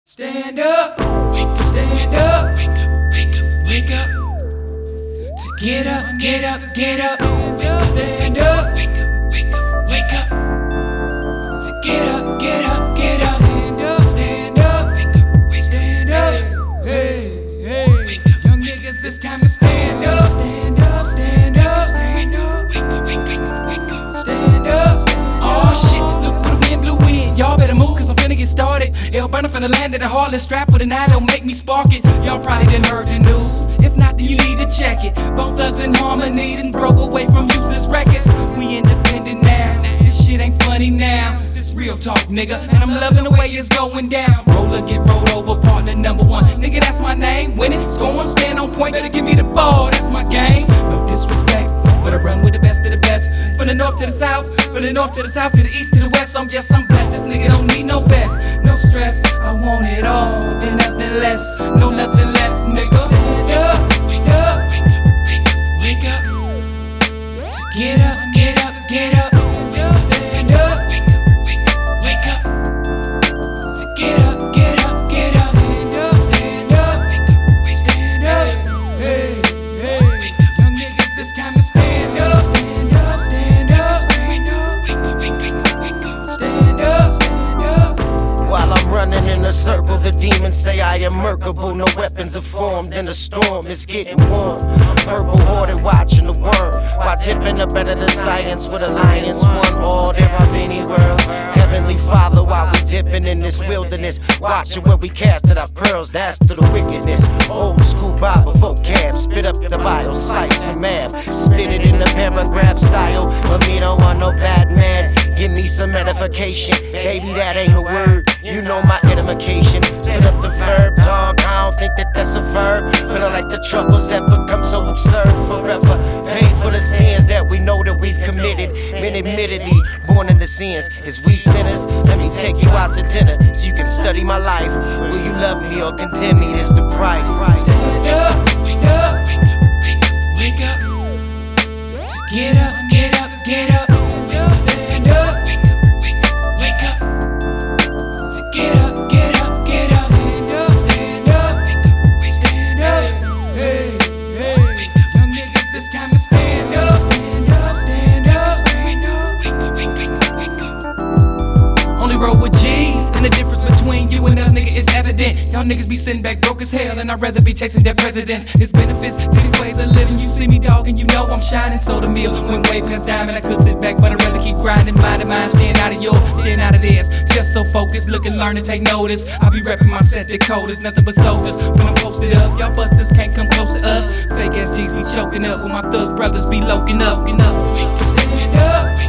Stand up, stand up, wake up. To get up, get up, get up. Stand up, wake up. To get up, get up, get up. Stand up, stand up. Hey, hey, young niggas, it's time to stand up. Stand up, stand up, stand up. Stand up. Oh shit, look where the wind blew in. Y'all better move, cause I'm finna get started. Hell burner from the land of the heartless, strap with a nine, don't make me spark it. Y'all probably done heard the news. If not, then you need to check it. Bone Thugs in Harmony done broke away from useless records. We independent now. This shit ain't funny now. This real talk, nigga. And I'm loving the way it's going down. Roller get rolled over, partner number one. Nigga, that's my name. Winning, scoring, stand on point. Better give me the ball, that's my game. No disrespect, but I run with the best of the best. From the north to the south, from the north to the south, to the east to the west. Yes, I'm blessed. This nigga don't need no vest, no stress. I want it all, then nothing less. No, nothing less, nigga. Stand up, wake up, wake up. So get up, get up, get up. Stand up, wake up. So get up, get up, get up. Stand up, stand up. Hey, hey, young niggas, it's time to stand up. Stand up, stand up, stand up. Stand up, stand up. While I'm running in a circle, the demons say I am merkable. No weapons are formed in the storm, it's getting warm. Purple hoarded watching the worm, while dipping up out of the science with alliance. One all, there are many worlds. Heavenly Father, while we dipping in this wilderness, watching where we casted our pearls, that's to the wickedness. Old school Bible vocab, spit up the Bible, slice and math, spit it in the paragraph style. But me don't want no bad man. Give me some edification, baby, that ain't a word. You know my edification. Spit up the verb, dog. I don't think that that's a verb. Feeling like the troubles have become so absurd forever. Pay for the sins that we know that we've committed. Men admittedly born in the sins. Is we sinners? Let me take you out to dinner so you can study my life. Will you love me or condemn me? It's the price. Stand up, wake up, wake up. So get up, get up, get up. Stand up, wake up. So get up, get up, get up. Stand up, stand up. Hey, hey, young niggas, it's time to stand up. Stand up, stand up, stand up. Only roll with G's, and the difference between you and us, nigga, is evident. Y'all niggas be sitting back broke as hell, and I'd rather be chasing their presidents. It's benefits to these ways of living. You see me, dog, and you know I'm shining. So the meal went way past diamond. I could sit back, but I'd rather keep grinding. Mind to mind, staying out of yours, staying out of theirs. Just so focused, look and learn and take notice. I be repping my set the coldest, nothing but soldiers. When I'm posted up, y'all busters can't come close to us. Fake ass G's be choking up, when my thug brothers be loking up. Stand up.